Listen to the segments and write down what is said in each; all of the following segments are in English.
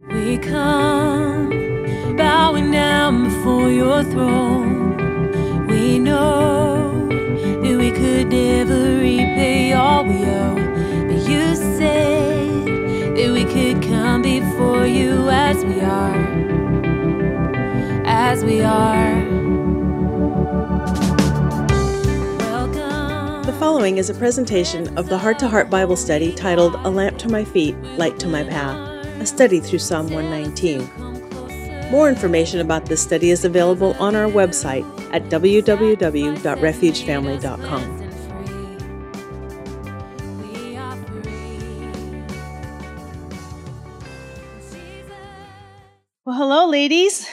We come bowing down before your throne. We know that we could never repay all we owe, but you said that we could come before you as we are, as we are. Welcome. The following is a presentation of the Heart to Heart Bible study titled A Lamp to My Feet, Light to My Path, a study through Psalm 119. More information about this study is available on our website at www.refugefamily.com. Well, hello, ladies.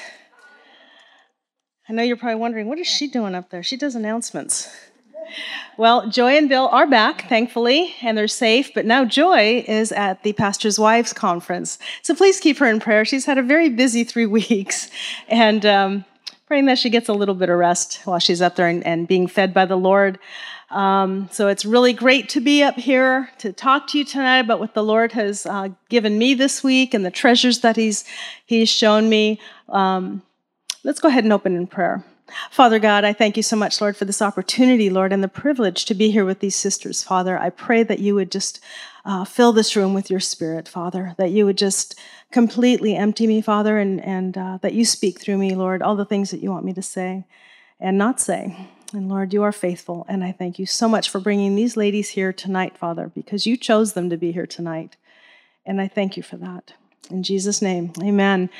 I know you're probably wondering, what is she doing up there? She does announcements. Well, Joy and Bill are back, thankfully, and they're safe, but now Joy is at the Pastor's Wives Conference. So please keep her in prayer. She's had a very busy 3 weeks, and praying that she gets a little bit of rest while she's up there and being fed by the Lord. So it's really great to be up here to talk to you tonight about what the Lord has given me this week and the treasures that He's shown me. Let's go ahead and open in prayer. Father God, I thank you so much, Lord, for this opportunity, Lord, and the privilege to be here with these sisters, Father. I pray that you would just fill this room with your Spirit, Father, that you would just completely empty me, Father, and that you speak through me, Lord, all the things that you want me to say and not say. And Lord, you are faithful, and I thank you so much for bringing these ladies here tonight, Father, because you chose them to be here tonight, and I thank you for that. In Jesus' name, amen.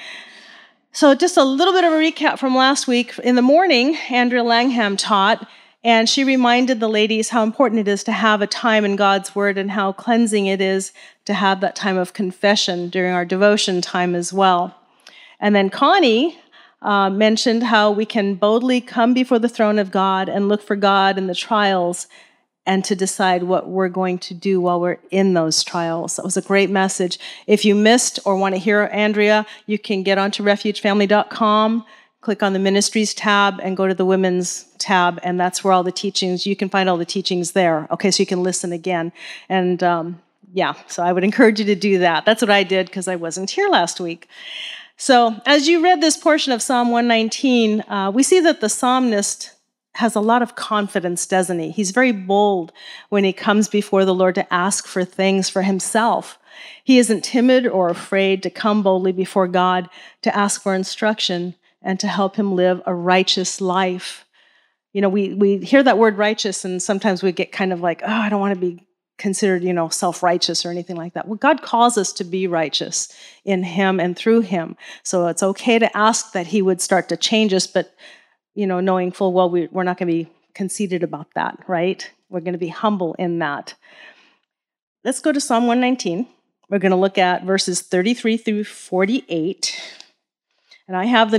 So just a little bit of a recap from last week. In the morning, Andrea Langham taught, and she reminded the ladies how important it is to have a time in God's Word and how cleansing it is to have that time of confession during our devotion time as well. And then Connie mentioned how we can boldly come before the throne of God and look for God in the trials and to decide what we're going to do while we're in those trials. That was a great message. If you missed or want to hear Andrea, you can get onto refugefamily.com, click on the Ministries tab, and go to the Women's tab, and that's where all the teachings, you can find all the teachings there. Okay, so you can listen again. And so I would encourage you to do that. That's what I did because I wasn't here last week. So as you read this portion of Psalm 119, we see that the psalmist has a lot of confidence, doesn't he? He's very bold when he comes before the Lord to ask for things for himself. He isn't timid or afraid to come boldly before God to ask for instruction and to help him live a righteous life. You know, we hear that word righteous, and sometimes we get kind of like, oh, I don't want to be considered, self-righteous or anything like that. Well, God calls us to be righteous in Him and through Him. So it's okay to ask that He would start to change us, but knowing full well we're not going to be conceited about that, right? We're going to be humble in that. Let's go to Psalm 119. We're going to look at verses 33 through 48. And I have the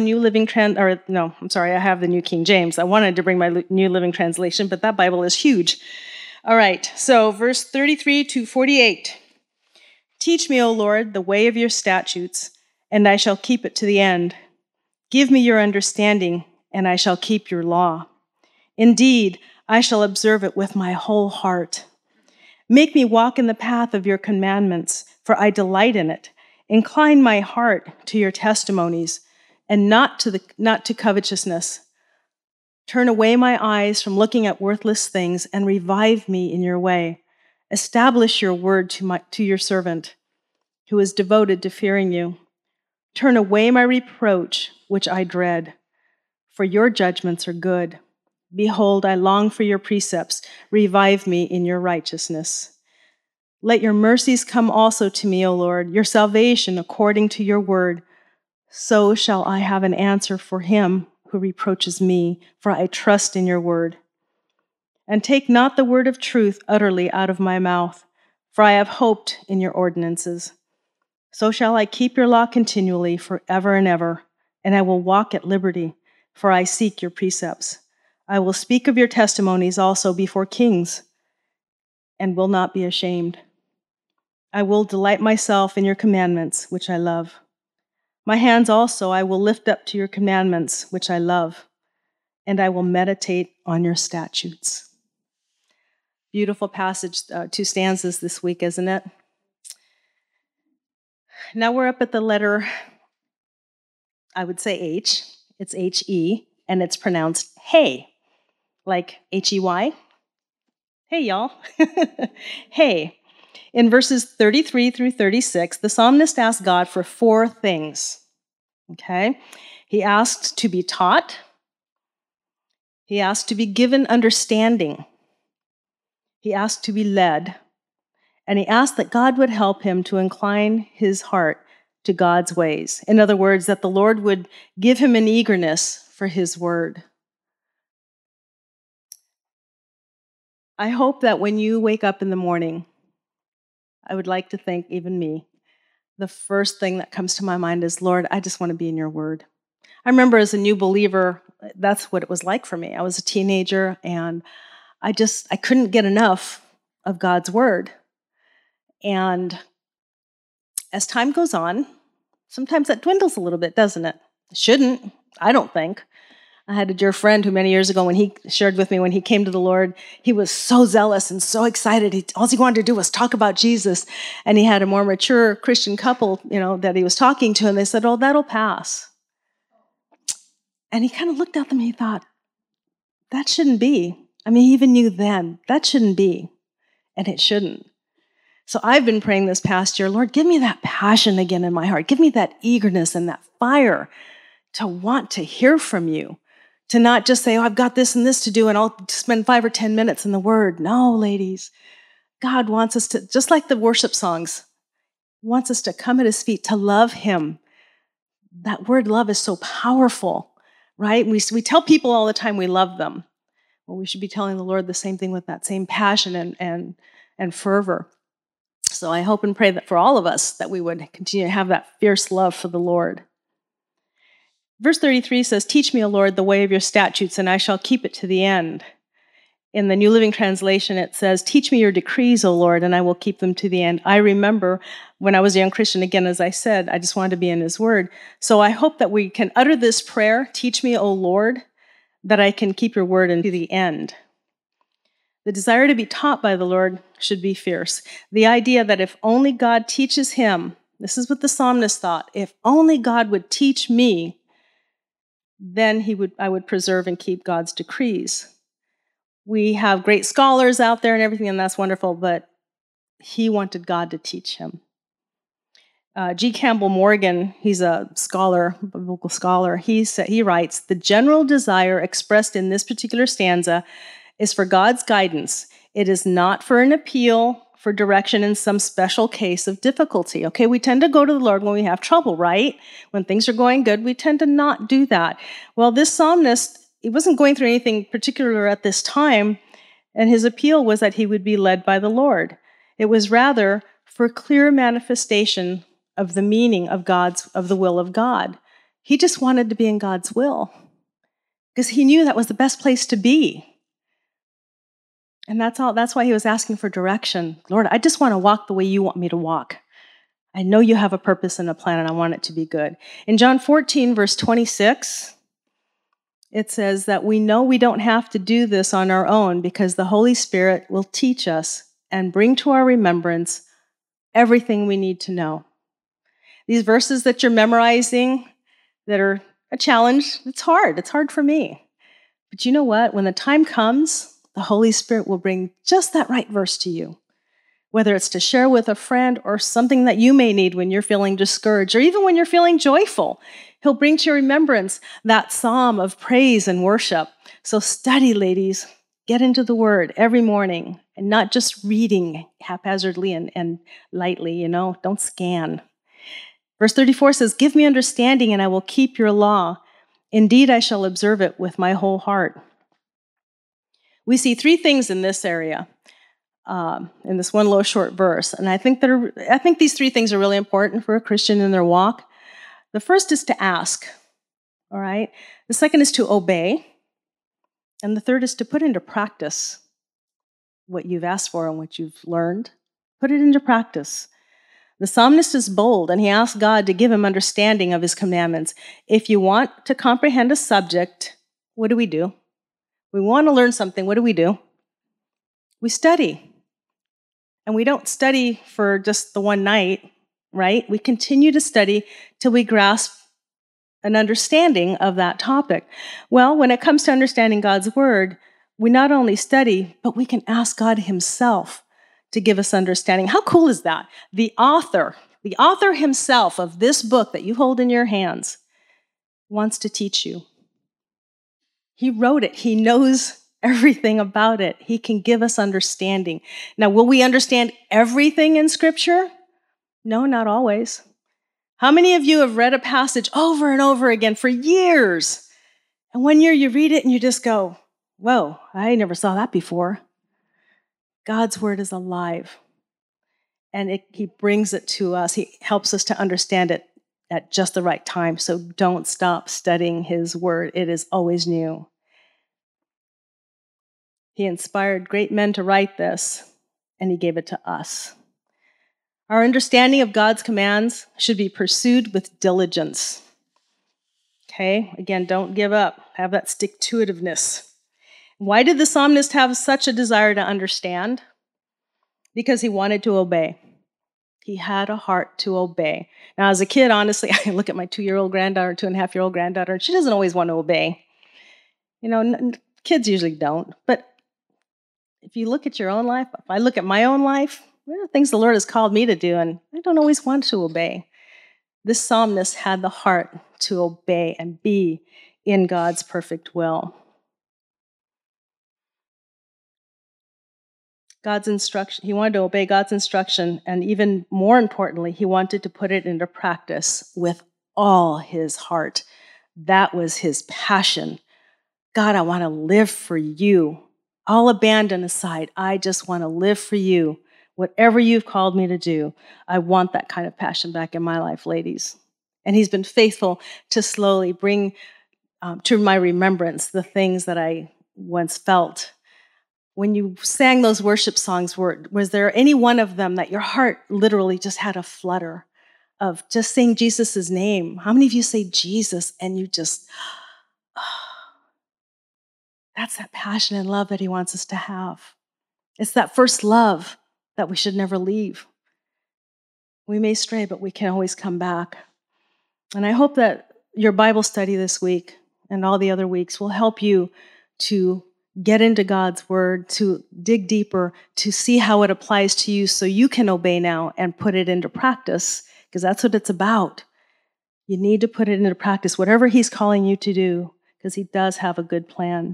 I have the New King James. I wanted to bring my New Living Translation, but that Bible is huge. All right, so verse 33 to 48. Teach me, O Lord, the way of your statutes, and I shall keep it to the end. Give me your understanding, and I shall keep your law. Indeed, I shall observe it with my whole heart. Make me walk in the path of your commandments, for I delight in it. Incline my heart to your testimonies, and not to covetousness. Turn away my eyes from looking at worthless things, and revive me in your way. Establish your word to your servant, who is devoted to fearing you. Turn away my reproach, which I dread. For your judgments are good. Behold, I long for your precepts. Revive me in your righteousness. Let your mercies come also to me, O Lord, your salvation according to your word. So shall I have an answer for him who reproaches me, for I trust in your word. And take not the word of truth utterly out of my mouth, for I have hoped in your ordinances. So shall I keep your law continually forever and ever, and I will walk at liberty, for I seek your precepts. I will speak of your testimonies also before kings, and will not be ashamed. I will delight myself in your commandments, which I love. My hands also I will lift up to your commandments, which I love, and I will meditate on your statutes. Beautiful passage, 2 stanzas this week, isn't it? Now we're up at the letter, I would say H. It's H-E, and it's pronounced hey, like H-E-Y. Hey, y'all. Hey. In verses 33 through 36, the psalmist asked God for 4 things. Okay? He asked to be taught. He asked to be given understanding. He asked to be led. And he asked that God would help him to incline his heart to God's ways. In other words, that the Lord would give him an eagerness for his word. I hope that when you wake up in the morning, I would like to think, even me, the first thing that comes to my mind is, Lord, I just want to be in your word. I remember as a new believer, that's what it was like for me. I was a teenager, and I couldn't get enough of God's word. And as time goes on, sometimes that dwindles a little bit, doesn't it? It shouldn't, I don't think. I had a dear friend who many years ago, when he shared with me when he came to the Lord, he was so zealous and so excited. All he wanted to do was talk about Jesus. And he had a more mature Christian couple, that he was talking to, and they said, oh, that'll pass. And he kind of looked at them and he thought, that shouldn't be. I mean, he even knew then, that shouldn't be. And it shouldn't. So I've been praying this past year, Lord, give me that passion again in my heart. Give me that eagerness and that fire to want to hear from you. To not just say, oh, I've got this and this to do, and I'll spend 5 or 10 minutes in the Word. No, ladies. God wants us to, just like the worship songs, wants us to come at His feet, to love Him. That word love is so powerful, right? We tell people all the time we love them. Well, we should be telling the Lord the same thing with that same passion and fervor. So I hope and pray that for all of us, that we would continue to have that fierce love for the Lord. Verse 33 says, teach me, O Lord, the way of your statutes, and I shall keep it to the end. In the New Living Translation, it says, teach me your decrees, O Lord, and I will keep them to the end. I remember when I was a young Christian, again, as I said, I just wanted to be in His Word. So I hope that we can utter this prayer, teach me, O Lord, that I can keep your word unto the end. The desire to be taught by the Lord should be fierce. The idea that if only God teaches him, this is what the psalmist thought, if only God would teach me, then I would preserve and keep God's decrees. We have great scholars out there and everything, and that's wonderful, but he wanted God to teach him. G. Campbell Morgan, he's a scholar, a biblical scholar, he writes, the general desire expressed in this particular stanza is for God's guidance. It is not for an appeal for direction in some special case of difficulty. Okay, we tend to go to the Lord when we have trouble, right? When things are going good, we tend to not do that. Well, this psalmist, he wasn't going through anything particular at this time, and his appeal was that he would be led by the Lord. It was rather for clear manifestation of the meaning of the will of God. He just wanted to be in God's will because he knew that was the best place to be. And that's why he was asking for direction. Lord, I just want to walk the way you want me to walk. I know you have a purpose and a plan, and I want it to be good. In John 14, verse 26, it says that we know we don't have to do this on our own because the Holy Spirit will teach us and bring to our remembrance everything we need to know. These verses that you're memorizing that are a challenge, it's hard. It's hard for me. But you know what? When the time comes, the Holy Spirit will bring just that right verse to you, whether it's to share with a friend or something that you may need when you're feeling discouraged or even when you're feeling joyful. He'll bring to your remembrance that psalm of praise and worship. So study, ladies. Get into the Word every morning and not just reading haphazardly and lightly, Don't scan. Verse 34 says, give me understanding and I will keep your law. Indeed, I shall observe it with my whole heart. We see 3 things in this area, in this one little short verse. And I think these 3 things are really important for a Christian in their walk. The first is to ask, all right? The second is to obey. And the third is to put into practice what you've asked for and what you've learned. Put it into practice. The psalmist is bold, and he asks God to give him understanding of his commandments. If you want to comprehend a subject, what do? We want to learn something. What do? We study. And we don't study for just the one night. right? We continue to study till we grasp an understanding of that topic. Well, when it comes to understanding God's word, we not only study, but we can ask God himself to give us understanding. How cool is that? The author himself of this book that you hold in your hands wants to teach you. He wrote it. He knows everything about it. He can give us understanding. Now, will we understand everything in Scripture? No, not always. How many of you have read a passage over and over again for years? And one year you read it and you just go, whoa, I never saw that before. God's word is alive. And he brings it to us. He helps us to understand it at just the right time. So don't stop studying his word. It is always new. He inspired great men to write this, and he gave it to us. Our understanding of God's commands should be pursued with diligence. Okay, again, don't give up. Have that stick-to-itiveness. Why did the psalmist have such a desire to understand? Because he wanted to obey. He had a heart to obey. Now, as a kid, honestly, I look at my 2-year-old granddaughter, 2.5-year-old granddaughter, and she doesn't always want to obey. You know, kids usually don't. But if you look at your own life, if I look at my own life, there are things the Lord has called me to do, and I don't always want to obey. This psalmist had the heart to obey and be in God's perfect will. God's instruction, he wanted to obey God's instruction, and even more importantly, he wanted to put it into practice with all his heart. That was his passion. God, I want to live for you. I'll abandon aside. I just want to live for you. Whatever you've called me to do, I want that kind of passion back in my life, ladies. And he's been faithful to slowly bring to my remembrance the things that I once felt. When you sang those worship songs, was there any one of them that your heart literally just had a flutter of just saying Jesus' name? How many of you say Jesus and you just, that's that passion and love that he wants us to have. It's that first love that we should never leave. We may stray, but we can always come back. And I hope that your Bible study this week and all the other weeks will help you to get into God's word, to dig deeper, to see how it applies to you so you can obey now and put it into practice, because that's what it's about. You need to put it into practice, whatever he's calling you to do, because he does have a good plan.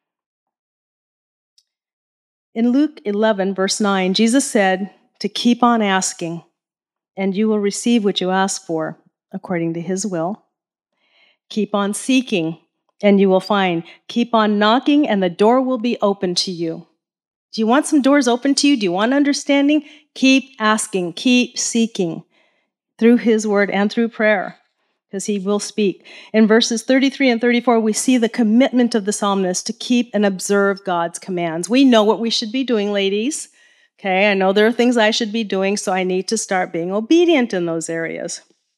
In Luke 11, verse 9, Jesus said to keep on asking, and you will receive what you ask for, according to his will. Keep on seeking, and you will find. Keep on knocking, and the door will be open to you. Do you want some doors open to you? Do you want understanding? Keep asking, keep seeking through his word and through prayer, because he will speak. In verses 33 and 34, we see the commitment of the psalmist to keep and observe God's commands. We know what we should be doing, ladies. Okay, I know there are things I should be doing, so I need to start being obedient in those areas.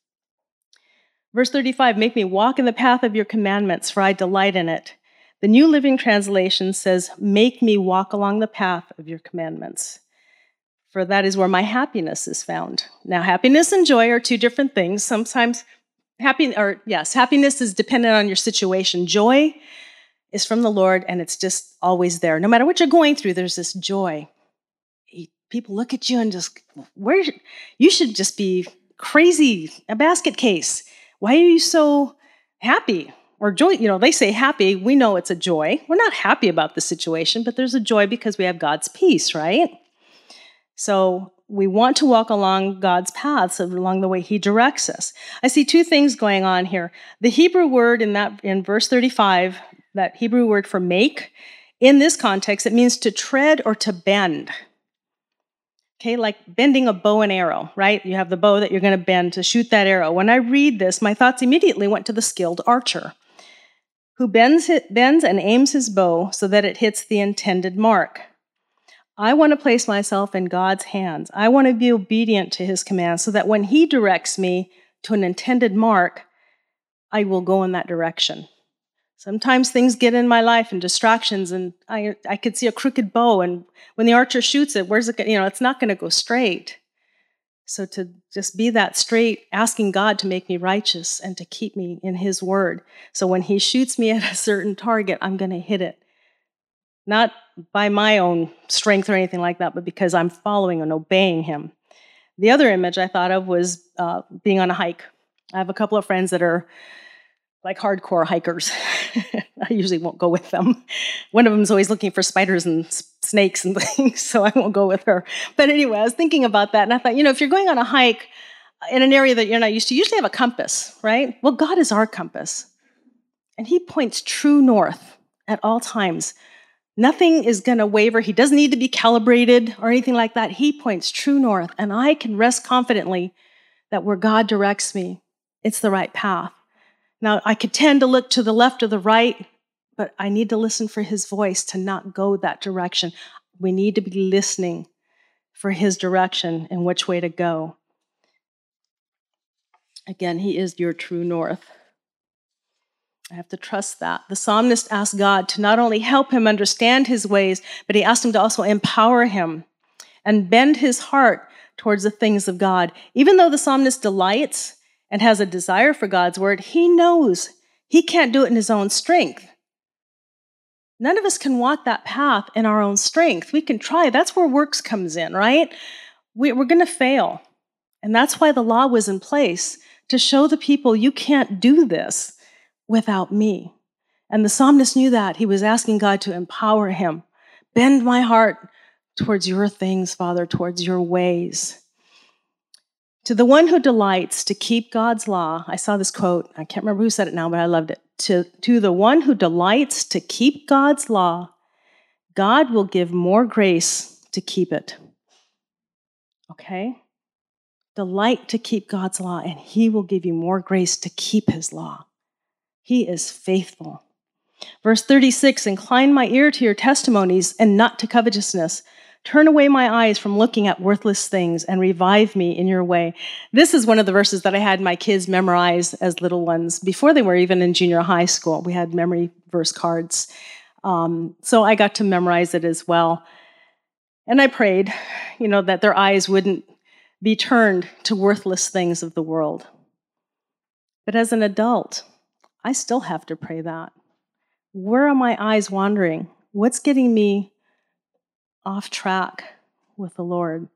Verse 35, make me walk in the path of your commandments, for I delight in it. The New Living Translation says, make me walk along the path of your commandments, for that is where my happiness is found. Now, happiness and joy are two different things. Sometimes happiness is dependent on your situation. Joy is from the Lord, and it's just always there. No matter what you're going through, there's this joy. People look at you and just, you should just be crazy, a basket case. Why are you so happy? Or joy, they say happy. We know it's a joy. We're not happy about the situation, but there's a joy because we have God's peace, right? So we want to walk along God's paths, along the way he directs us. I see two things going on here. The Hebrew word in verse 35, that Hebrew word for make, in this context, it means to tread or to bend. Okay, like bending a bow and arrow, right? You have the bow that you're going to bend to shoot that arrow. When I read this, my thoughts immediately went to the skilled archer who bends and aims his bow so that it hits the intended mark. I want to place myself in God's hands. I want to be obedient to his commands so that when he directs me to an intended mark, I will go in that direction. Sometimes things get in my life and distractions, and I could see a crooked bow, and when the archer shoots it, where's it going? It's not going to go straight. So to just be that straight, asking God to make me righteous and to keep me in his word. So when he shoots me at a certain target, I'm going to hit it. Not by my own strength or anything like that, but because I'm following and obeying him. The other image I thought of was being on a hike. I have a couple of friends that are like hardcore hikers. I usually won't go with them. One of them is always looking for spiders and snakes and things, so I won't go with her. But anyway, I was thinking about that, and I thought, if you're going on a hike in an area that you're not used to, you usually have a compass, right? Well, God is our compass, and he points true north at all times. Nothing is going to waver. He doesn't need to be calibrated or anything like that. He points true north, and I can rest confidently that where God directs me, it's the right path. Now, I could tend to look to the left or the right, but I need to listen for his voice to not go that direction. We need to be listening for his direction and which way to go. Again, he is your true north. I have to trust that. The psalmist asked God to not only help him understand his ways, but he asked him to also empower him and bend his heart towards the things of God. Even though the psalmist delights and has a desire for God's word, he knows he can't do it in his own strength. None of us can walk that path in our own strength. We can try. That's where works comes in, right? We're going to fail. And that's why the law was in place, to show the people you can't do this without me. And the psalmist knew that. He was asking God to empower him. Bend my heart towards your things, Father, towards your ways. To the one who delights to keep God's law, I saw this quote, I can't remember who said it now, but I loved it. To the one who delights to keep God's law, God will give more grace to keep it. Okay? Delight to keep God's law, and he will give you more grace to keep his law. He is faithful. Verse 36, incline my ear to your testimonies and not to covetousness. Turn away my eyes from looking at worthless things and revive me in your way. This is one of the verses that I had my kids memorize as little ones before they were even in junior high school. We had memory verse cards. So I got to memorize it as well. And I prayed, that their eyes wouldn't be turned to worthless things of the world. But as an adult, I still have to pray that. Where are my eyes wandering? What's getting me off track with the Lord?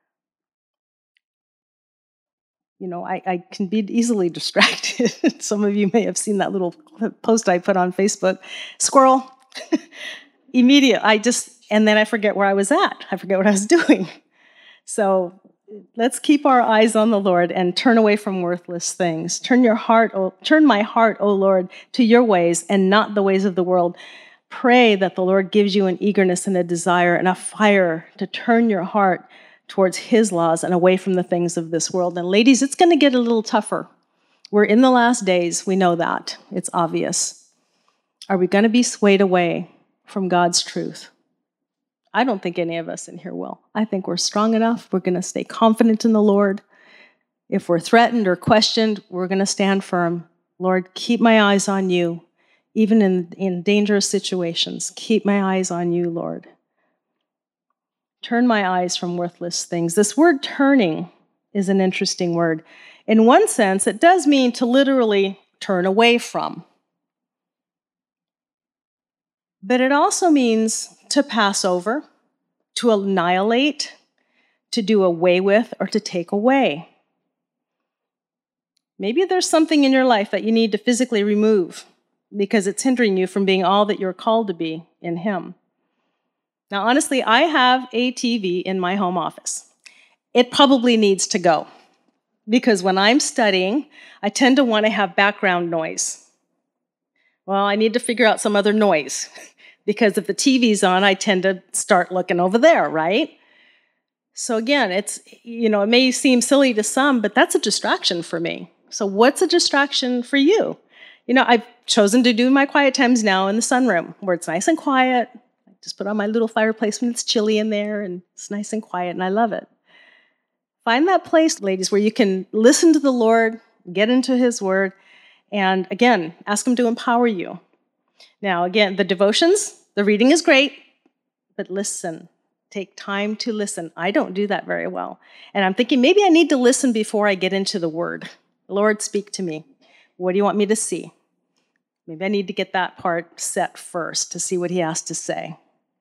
I can be easily distracted. Some of you may have seen that little post I put on Facebook. Squirrel. Immediate. And then I forget where I was at. I forget what I was doing. So let's keep our eyes on the Lord and turn away from worthless things. Turn my heart, O Lord, to your ways and not the ways of the world. Pray that the Lord gives you an eagerness and a desire and a fire to turn your heart towards his laws and away from the things of this world. And ladies, it's going to get a little tougher. We're in the last days. We know that. It's obvious. Are we going to be swayed away from God's truth? I don't think any of us in here will. I think we're strong enough. We're going to stay confident in the Lord. If we're threatened or questioned, we're going to stand firm. Lord, keep my eyes on you. Even in dangerous situations, keep my eyes on you, Lord. Turn my eyes from worthless things. This word turning is an interesting word. In one sense, it does mean to literally turn away from. But it also means to pass over, to annihilate, to do away with, or to take away. Maybe there's something in your life that you need to physically remove because it's hindering you from being all that you're called to be in him. Now, honestly, I have a TV in my home office. It probably needs to go because when I'm studying, I tend to want to have background noise. Well, I need to figure out some other noise because if the TV's on, I tend to start looking over there, right? So again, it may seem silly to some, but that's a distraction for me. So what's a distraction for you? I've chosen to do my quiet times now in the sunroom where it's nice and quiet. I just put on my little fireplace when it's chilly in there and it's nice and quiet and I love it. Find that place, ladies, where you can listen to the Lord, get into his word, and again, ask him to empower you. Now, again, the devotions, the reading is great, but listen. Take time to listen. I don't do that very well. And I'm thinking maybe I need to listen before I get into the word. Lord, speak to me. What do you want me to see? Maybe I need to get that part set first to see what he has to say.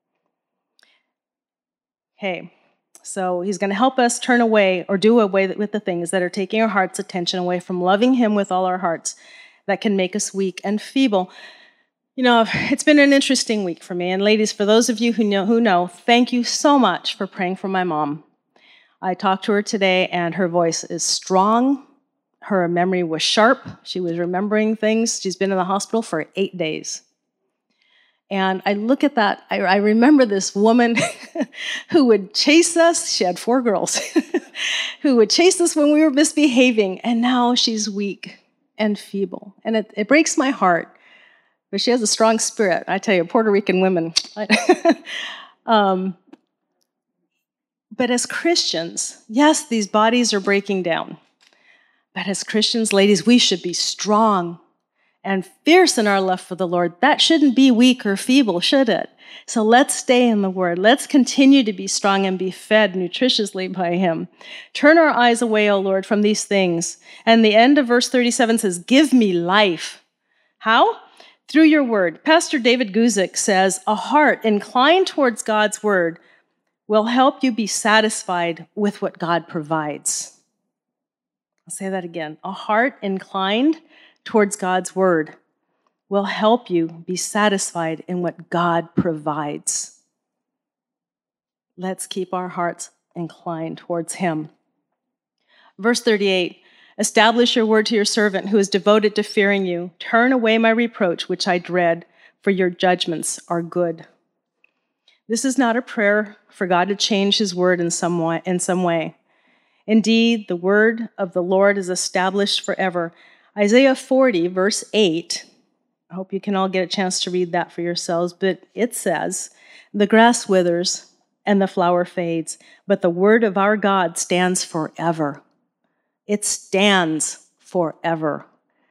Okay, so he's going to help us turn away or do away with the things that are taking our heart's attention away from loving him with all our hearts that can make us weak and feeble. You know, it's been an interesting week for me. And ladies, for those of you who know, thank you so much for praying for my mom. I talked to her today, and her voice is strong. Her memory was sharp. She was remembering things. She's been in the hospital for 8 days. And I look at that. I remember this woman who would chase us. She had 4 girls who would chase us when we were misbehaving. And now she's weak and feeble. And it breaks my heart. But she has a strong spirit. I tell you, Puerto Rican women. But as Christians, yes, these bodies are breaking down. But as Christians, ladies, we should be strong and fierce in our love for the Lord. That shouldn't be weak or feeble, should it? So let's stay in the Word. Let's continue to be strong and be fed nutritiously by Him. Turn our eyes away, O Lord, from these things. And the end of verse 37 says, give me life. How? Through your Word. Pastor David Guzik says, a heart inclined towards God's Word will help you be satisfied with what God provides. I'll say that again. A heart inclined towards God's Word will help you be satisfied in what God provides. Let's keep our hearts inclined towards Him. Verse 38, establish your word to your servant who is devoted to fearing you. Turn away my reproach, which I dread, for your judgments are good. This is not a prayer for God to change His word in some way. Indeed, the word of the Lord is established forever. Isaiah 40, verse 8, I hope you can all get a chance to read that for yourselves, but it says, the grass withers and the flower fades, but the word of our God stands forever. It stands forever.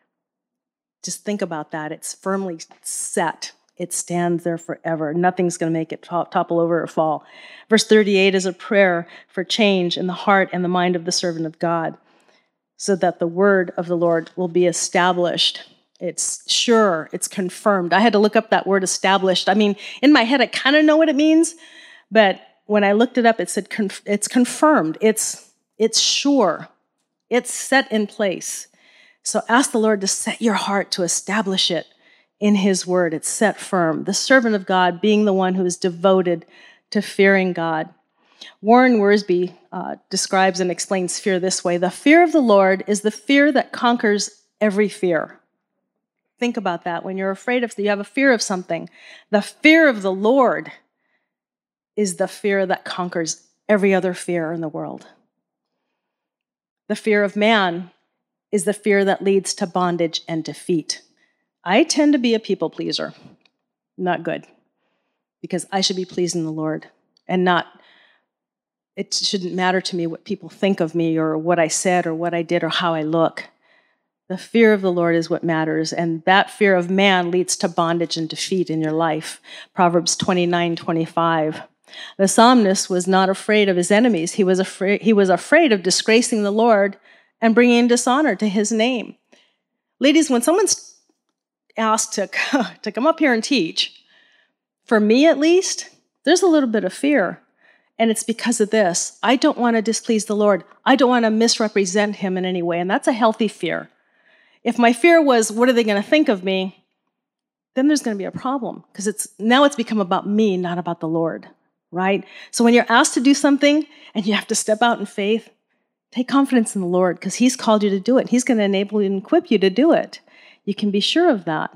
Just think about that. It's firmly set. It stands there forever. Nothing's going to make it topple over or fall. Verse 38 is a prayer for change in the heart and the mind of the servant of God, so that the word of the Lord will be established. It's sure, it's confirmed. I had to look up that word established. I mean, in my head, I kind of know what it means, but when I looked it up, it said it's confirmed. It's sure. It's set in place. So ask the Lord to set your heart to establish it in His word. It's set firm. The servant of God being the one who is devoted to fearing God. Warren Wiersbe describes and explains fear this way. The fear of the Lord is the fear that conquers every fear. Think about that. When you're afraid of, you have a fear of something. The fear of the Lord is the fear that conquers every other fear in the world. The fear of man is the fear that leads to bondage and defeat. I tend to be a people pleaser. Not good. Because I should be pleasing the Lord and not, it shouldn't matter to me what people think of me or what I said or what I did or how I look. The fear of the Lord is what matters, and that fear of man leads to bondage and defeat in your life. Proverbs 29:25. The psalmist was not afraid of his enemies. He was afraid of disgracing the Lord and bringing dishonor to His name. Ladies, when someone's asked to come up here and teach, for me at least, there's a little bit of fear. And it's because of this. I don't want to displease the Lord. I don't want to misrepresent Him in any way. And that's a healthy fear. If my fear was, what are they going to think of me? Then there's going to be a problem. Because now it's become about me, not about the Lord. Right? So when you're asked to do something and you have to step out in faith, take confidence in the Lord because He's called you to do it. He's going to enable you and equip you to do it. You can be sure of that.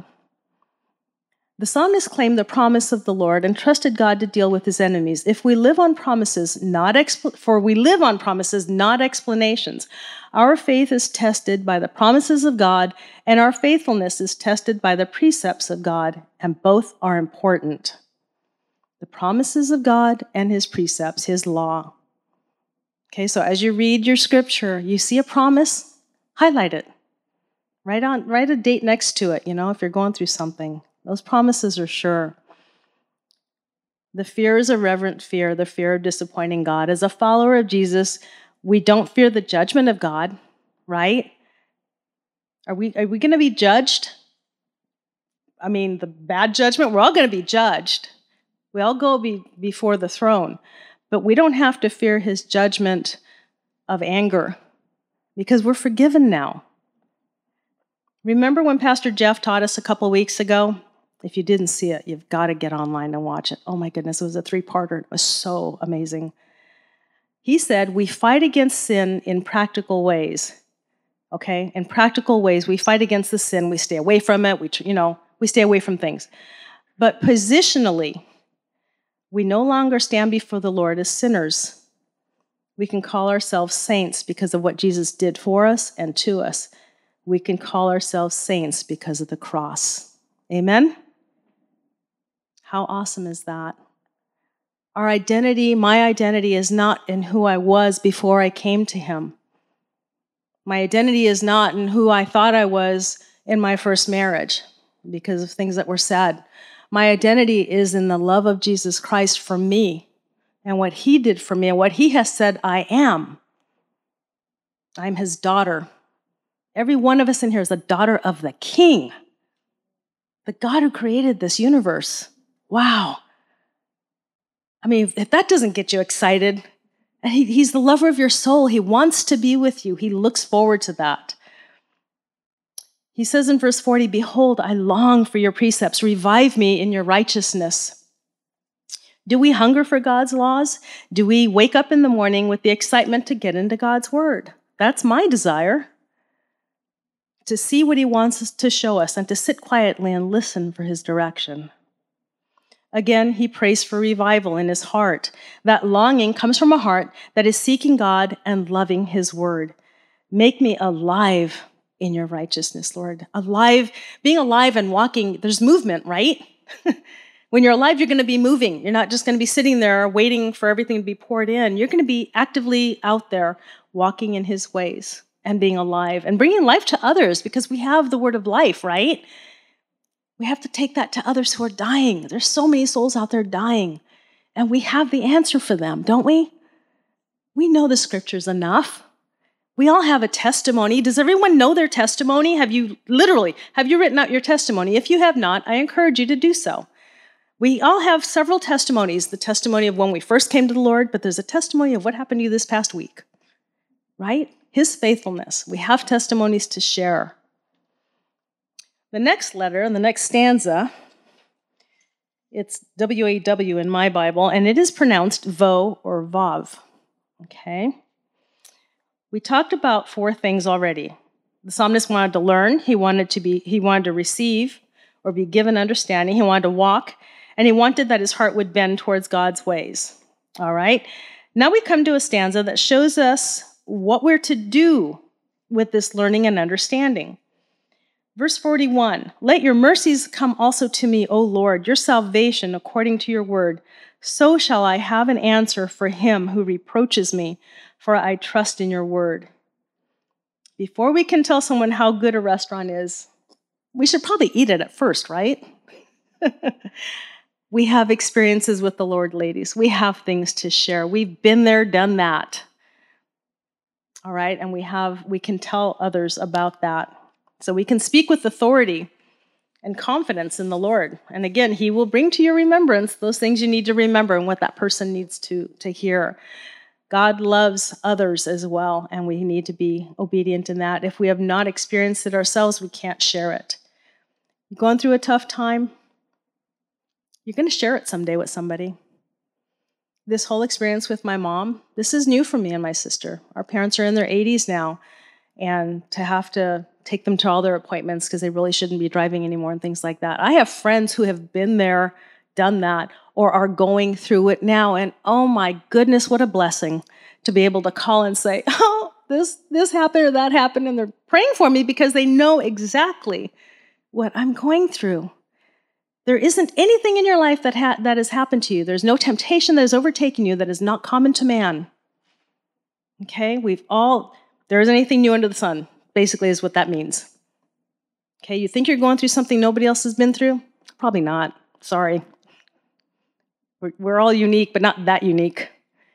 The psalmist claimed the promise of the Lord and trusted God to deal with His enemies. If we live on promises, for we live on promises, not explanations. Our faith is tested by the promises of God, and our faithfulness is tested by the precepts of God, and both are important. The promises of God and His precepts, His law. Okay, so as you read your scripture, you see a promise, highlight it. Write a date next to it, if you're going through something. Those promises are sure. The fear is a reverent fear, the fear of disappointing God. As a follower of Jesus, we don't fear the judgment of God, right? Are we going to be judged? I mean, the bad judgment, we're all going to be judged. We all go before the throne. But we don't have to fear his judgment of anger because we're forgiven now. Remember when Pastor Jeff taught us a couple weeks ago? If you didn't see it, you've got to get online and watch it. Oh my goodness, it was a 3-parter. It was so amazing. He said, we fight against sin in practical ways. Okay? In practical ways, we fight against the sin. We stay away from it. We stay away from things. But positionally, we no longer stand before the Lord as sinners. We can call ourselves saints because of what Jesus did for us and to us. We can call ourselves saints because of the cross. Amen? How awesome is that? Our identity, my identity, is not in who I was before I came to him. My identity is not in who I thought I was in my first marriage because of things that were said. My identity is in the love of Jesus Christ for me and what he did for me and what he has said I am. I'm his daughter. Every one of us in here is a daughter of the King, the God who created this universe. Wow. I mean, if that doesn't get you excited, and he's the lover of your soul. He wants to be with you. He looks forward to that. He says in verse 40, behold, I long for your precepts. Revive me in your righteousness. Do we hunger for God's laws? Do we wake up in the morning with the excitement to get into God's word? That's my desire. To see what he wants us to show us and to sit quietly and listen for his direction. Again, he prays for revival in his heart. That longing comes from a heart that is seeking God and loving his word. Make me alive in your righteousness, Lord. Alive, being alive and walking, there's movement, right? When you're alive, you're going to be moving. You're not just going to be sitting there waiting for everything to be poured in. You're going to be actively out there walking in his ways and being alive and bringing life to others because we have the word of life, right? We have to take that to others who are dying. There's so many souls out there dying, and we have the answer for them, don't we? We know the scriptures enough. We all have a testimony. Does everyone know their testimony? Have you written out your testimony? If you have not, I encourage you to do so. We all have several testimonies. The testimony of when we first came to the Lord, but there's a testimony of what happened to you this past week, right? His faithfulness. We have testimonies to share. The next letter, the next stanza, it's W-A-W in my Bible, and it is pronounced vo or vav, okay? We talked about 4 things already. The psalmist wanted to learn, he wanted to receive or be given understanding, he wanted to walk, and he wanted that his heart would bend towards God's ways, all right? Now we come to a stanza that shows us what we're to do with this learning and understanding. Verse 41, let your mercies come also to me, O Lord, your salvation according to your word. So shall I have an answer for him who reproaches me, for I trust in your word. Before we can tell someone how good a restaurant is, we should probably eat it at first, right? We have experiences with the Lord, ladies. We have things to share. We've been there, done that. All right, and we can tell others about that. So we can speak with authority and confidence in the Lord. And again, he will bring to your remembrance those things you need to remember and what that person needs to hear. God loves others as well, and we need to be obedient in that. If we have not experienced it ourselves, we can't share it. You're going through a tough time, you're going to share it someday with somebody. This whole experience with my mom, this is new for me and my sister. Our parents are in their 80s now, and to have to take them to all their appointments because they really shouldn't be driving anymore and things like that. I have friends who have been there, done that, or are going through it now, and oh my goodness, what a blessing to be able to call and say, oh, this happened or that happened, and they're praying for me because they know exactly what I'm going through. There isn't anything in your life that has happened to you. There's no temptation that has overtaken you that is not common to man. Okay, there isn't anything new under the sun, basically is what that means. Okay, you think you're going through something nobody else has been through? Probably not. Sorry. We're all unique, but not that unique.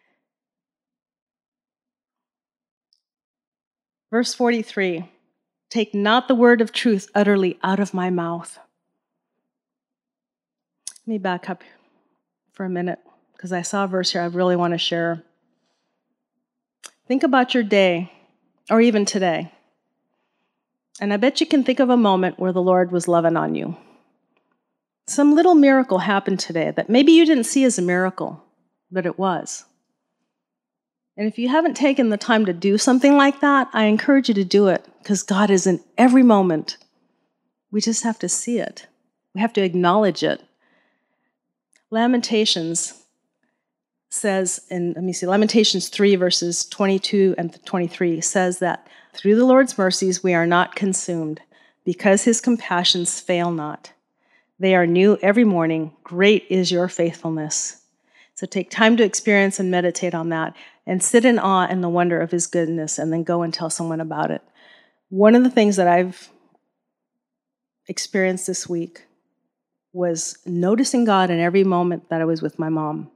Verse 43, take not the word of truth utterly out of my mouth. Let me back up for a minute, because I saw a verse here I really want to share. Think about your day, or even today. And I bet you can think of a moment where the Lord was loving on you. Some little miracle happened today that maybe you didn't see as a miracle, but it was. And if you haven't taken the time to do something like that, I encourage you to do it, because God is in every moment. We just have to see it. We have to acknowledge it. Lamentations says, Lamentations 3, verses 22 and 23 says that through the Lord's mercies we are not consumed, because his compassions fail not. They are new every morning. Great is your faithfulness. So take time to experience and meditate on that, and sit in awe and the wonder of his goodness, and then go and tell someone about it. One of the things that I've experienced this week was noticing God in every moment that I was with my mom.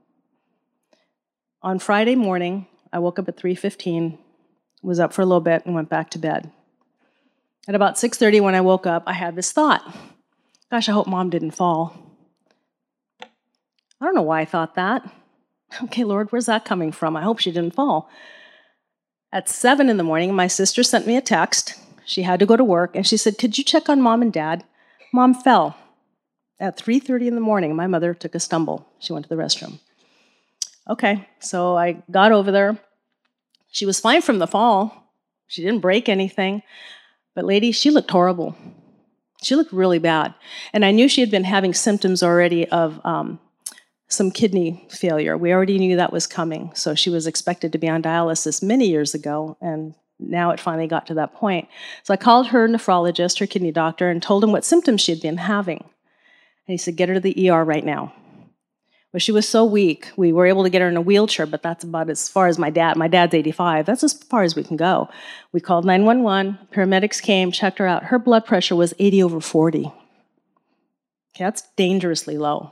On Friday morning, I woke up at 3:15, was up for a little bit, and went back to bed. At about 6:30 when I woke up, I had this thought. Gosh, I hope Mom didn't fall. I don't know why I thought that. Okay, Lord, where's that coming from? I hope she didn't fall. At 7 in the morning, my sister sent me a text. She had to go to work, and she said, could you check on Mom and Dad? Mom fell. At 3:30 in the morning, my mother took a stumble. She went to the restroom. Okay, so I got over there. She was fine from the fall. She didn't break anything. But lady, she looked horrible. She looked really bad. And I knew she had been having symptoms already of some kidney failure. We already knew that was coming. So she was expected to be on dialysis many years ago, and now it finally got to that point. So I called her nephrologist, her kidney doctor, and told him what symptoms she had been having. And he said, get her to the ER right now. Well, she was so weak, we were able to get her in a wheelchair, but that's about as far as my dad's 85, that's as far as we can go. We called 911, paramedics came, checked her out. Her blood pressure was 80/40. Okay, that's dangerously low.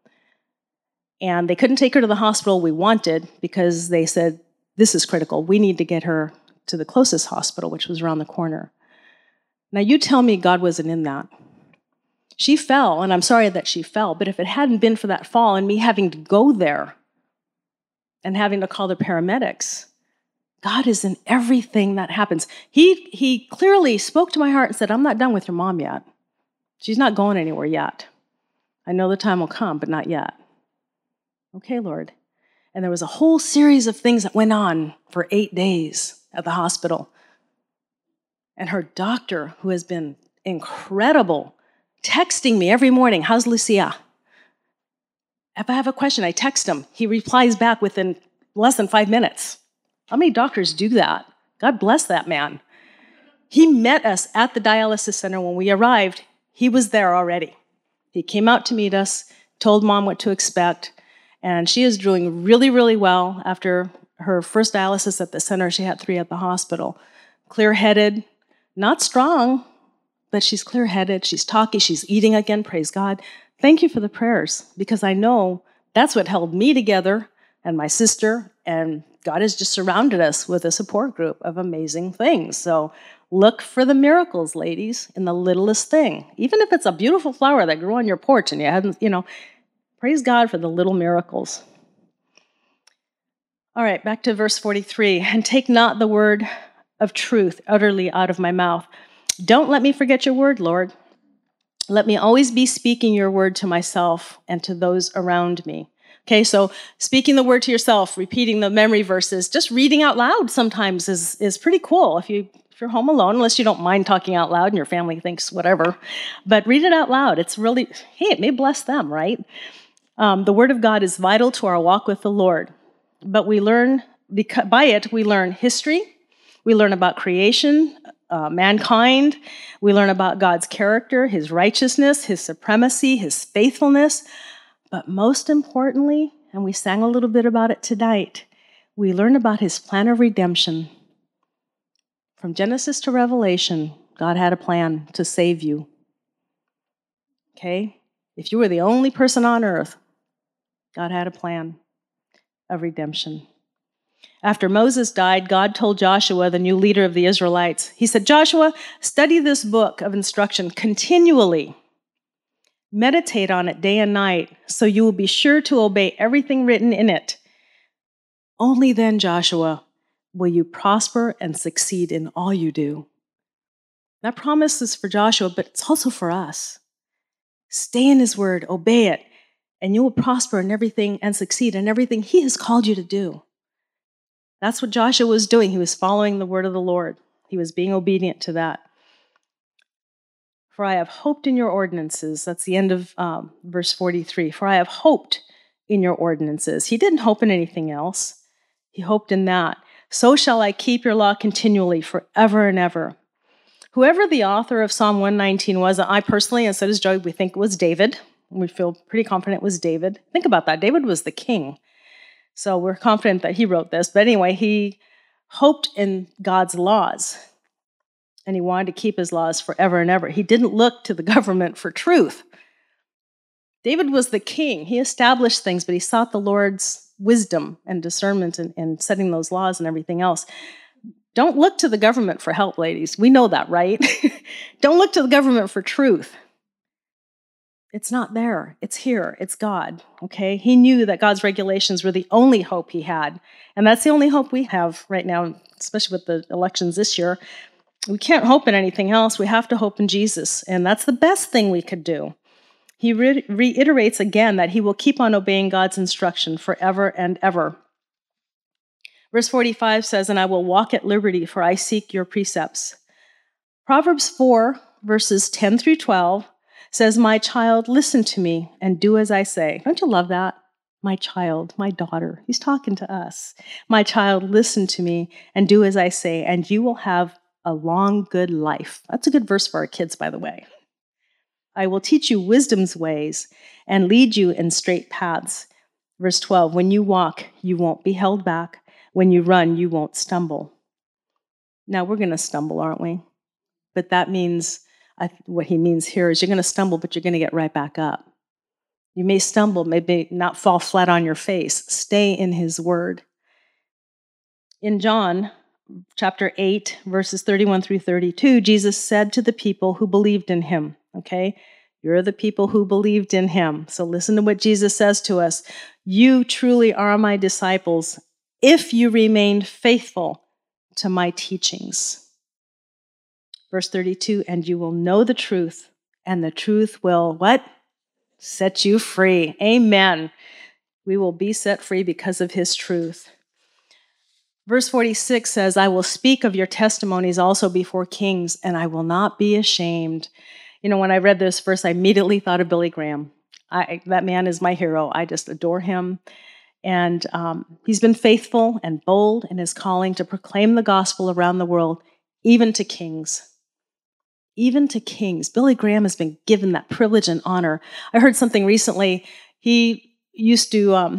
And they couldn't take her to the hospital we wanted, because they said, this is critical. We need to get her to the closest hospital, which was around the corner. Now, you tell me God wasn't in that. She fell, and I'm sorry that she fell, but if it hadn't been for that fall and me having to go there and having to call the paramedics, God is in everything that happens. He clearly spoke to my heart and said, I'm not done with your mom yet. She's not going anywhere yet. I know the time will come, but not yet. Okay, Lord. And there was a whole series of things that went on for 8 days at the hospital. And her doctor, who has been incredible, texting me every morning, how's Lucia? If I have a question, I text him. He replies back within less than 5 minutes. How many doctors do that? God bless that man. He met us at the dialysis center when we arrived. He was there already. He came out to meet us, told Mom what to expect, and she is doing really, really well. After her first dialysis at the center, she had 3 at the hospital. Clear-headed, not strong, but she's clear-headed, she's talky, she's eating again, praise God. Thank you for the prayers, because I know that's what held me together and my sister, and God has just surrounded us with a support group of amazing things. So look for the miracles, ladies, in the littlest thing. Even if it's a beautiful flower that grew on your porch and you hadn't, praise God for the little miracles. All right, back to verse 43. And take not the word of truth utterly out of my mouth. Don't let me forget your word, Lord. Let me always be speaking your word to myself and to those around me. Okay, so speaking the word to yourself, repeating the memory verses, just reading out loud sometimes is pretty cool. If you're home alone, unless you don't mind talking out loud and your family thinks whatever, but read it out loud. It's really, it may bless them, right? The word of God is vital to our walk with the Lord, but by it we learn history, we learn about creation, mankind. We learn about God's character, his righteousness, his supremacy, his faithfulness. But most importantly, and we sang a little bit about it tonight, we learn about his plan of redemption. From Genesis to Revelation, God had a plan to save you. Okay? If you were the only person on earth, God had a plan of redemption. After Moses died, God told Joshua, the new leader of the Israelites, he said, Joshua, study this book of instruction continually. Meditate on it day and night, so you will be sure to obey everything written in it. Only then, Joshua, will you prosper and succeed in all you do. That promise is for Joshua, but it's also for us. Stay in his word, obey it, and you will prosper in everything and succeed in everything he has called you to do. That's what Joshua was doing. He was following the word of the Lord. He was being obedient to that. For I have hoped in your ordinances. That's the end of verse 43. For I have hoped in your ordinances. He didn't hope in anything else. He hoped in that. So shall I keep your law continually forever and ever. Whoever the author of Psalm 119 was, I personally, and so does Joy, we think it was David. We feel pretty confident it was David. Think about that. David was the king. So we're confident that he wrote this. But anyway, he hoped in God's laws. And he wanted to keep his laws forever and ever. He didn't look to the government for truth. David was the king. He established things, but he sought the Lord's wisdom and discernment in setting those laws and everything else. Don't look to the government for help, ladies. We know that, right? Don't look to the government for truth. It's not there. It's here. It's God, okay? He knew that God's regulations were the only hope he had. And that's the only hope we have right now, especially with the elections this year. We can't hope in anything else. We have to hope in Jesus. And that's the best thing we could do. He reiterates again that he will keep on obeying God's instruction forever and ever. Verse 45 says, and I will walk at liberty, for I seek your precepts. Proverbs 4, verses 10 through 12 says, my child, listen to me and do as I say. Don't you love that? My child, my daughter. He's talking to us. My child, listen to me and do as I say, and you will have a long, good life. That's a good verse for our kids, by the way. I will teach you wisdom's ways and lead you in straight paths. Verse 12, when you walk, you won't be held back. When you run, you won't stumble. Now, we're going to stumble, aren't we? But that means, what he means here is you're going to stumble, but you're going to get right back up. You may stumble, maybe not fall flat on your face. Stay in his word. In John chapter 8, verses 31 through 32, Jesus said to the people who believed in him, okay? You're the people who believed in him. So listen to what Jesus says to us. You truly are my disciples if you remain faithful to my teachings. Verse 32, and you will know the truth, and the truth will, what? Set you free. Amen. We will be set free because of his truth. Verse 46 says, I will speak of your testimonies also before kings, and I will not be ashamed. You know, when I read this verse, I immediately thought of Billy Graham. That man is my hero. I just adore him. And he's been faithful and bold in his calling to proclaim the gospel around the world, even to kings. Even to kings. Billy Graham has been given that privilege and honor. I heard something recently. He used to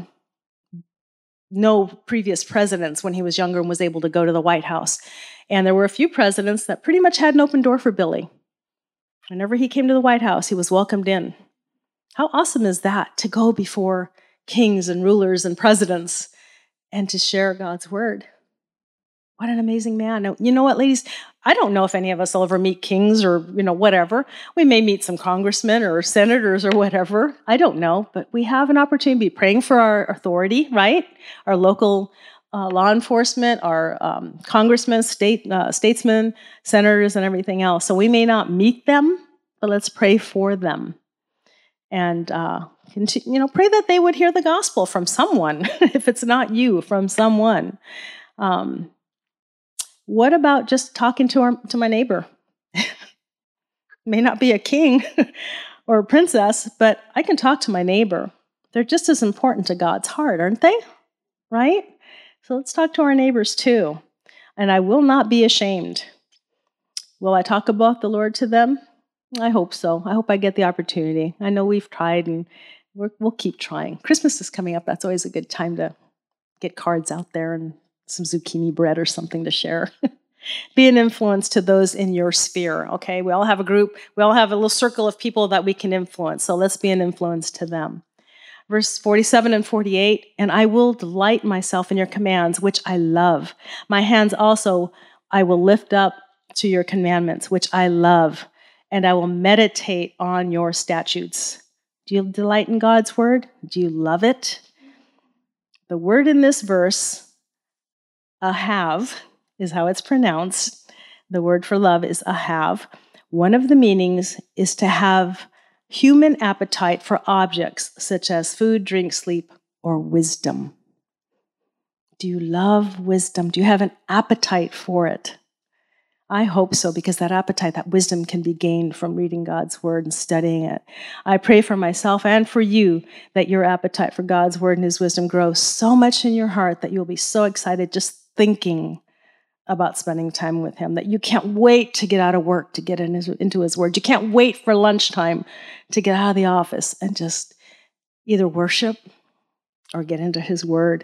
know previous presidents when he was younger and was able to go to the White House. And there were a few presidents that pretty much had an open door for Billy. Whenever he came to the White House, he was welcomed in. How awesome is that, to go before kings and rulers and presidents and to share God's word? What an amazing man. Now, you know what, ladies? I don't know if any of us will ever meet kings or, whatever. We may meet some congressmen or senators or whatever. I don't know. But we have an opportunity to be praying for our authority, right? Our local law enforcement, our congressmen, statesmen, senators, and everything else. So we may not meet them, but let's pray for them. And, pray that they would hear the gospel from someone, if it's not you, from someone. What about just talking to my neighbor? May not be a king or a princess, but I can talk to my neighbor. They're just as important to God's heart, aren't they? Right? So let's talk to our neighbors too. And I will not be ashamed. Will I talk about the Lord to them? I hope so. I hope I get the opportunity. I know we've tried, and we'll keep trying. Christmas is coming up. That's always a good time to get cards out there and some zucchini bread or something to share. Be an influence to those in your sphere, okay? We all have a group. We all have a little circle of people that we can influence, so let's be an influence to them. Verse 47 and 48, and I will delight myself in your commands, which I love. My hands also I will lift up to your commandments, which I love, and I will meditate on your statutes. Do you delight in God's word? Do you love it? The word in this verse, ahav, is how it's pronounced. The word for love is ahav. One of the meanings is to have human appetite for objects such as food, drink, sleep, or wisdom. Do you love wisdom? Do you have an appetite for it? I hope so, because that appetite, that wisdom can be gained from reading God's word and studying it. I pray for myself and for you that your appetite for God's word and his wisdom grows so much in your heart that you'll be so excited just thinking about spending time with him, that you can't wait to get out of work to get into his word. You can't wait for lunchtime to get out of the office and just either worship or get into his word,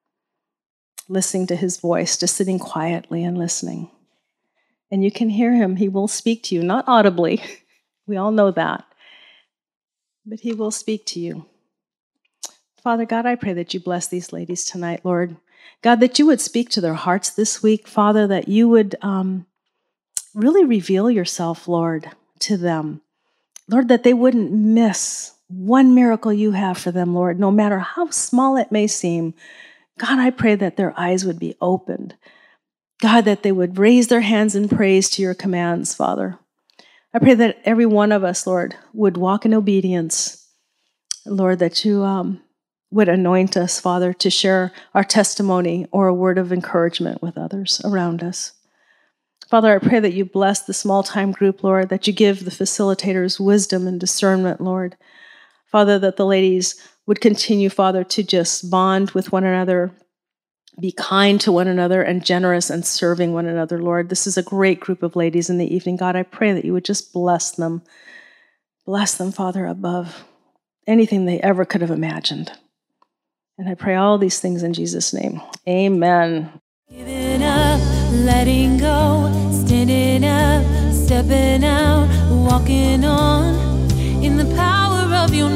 listening to his voice, just sitting quietly and listening. And you can hear him. He will speak to you, not audibly. We all know that. But he will speak to you. Father God, I pray that you bless these ladies tonight, Lord. God, that you would speak to their hearts this week, Father, that you would really reveal yourself, Lord, to them. Lord, that they wouldn't miss one miracle you have for them, Lord, no matter how small it may seem. God, I pray that their eyes would be opened. God, that they would raise their hands in praise to your commands, Father. I pray that every one of us, Lord, would walk in obedience. Lord, that you would anoint us, Father, to share our testimony or a word of encouragement with others around us. Father, I pray that you bless the small-time group, Lord, that you give the facilitators wisdom and discernment, Lord. Father, that the ladies would continue, Father, to just bond with one another, be kind to one another, and generous and serving one another, Lord. This is a great group of ladies in the evening. God, I pray that you would just bless them. Bless them, Father, above anything they ever could have imagined. And I pray all these things in Jesus' name. Amen. Giving up, letting go, standing up, stepping out, walking on in the power of your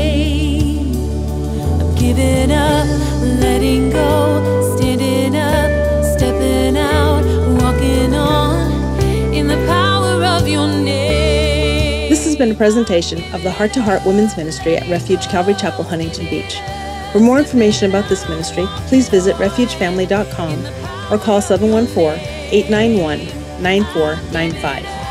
name. I'm giving up, letting go, standing up, stepping out, walking on in the power of your name. This has been a presentation of the Heart to Heart Women's Ministry at Refuge Calvary Chapel, Huntington Beach. For more information about this ministry, please visit refugefamily.com or call 714-891-9495.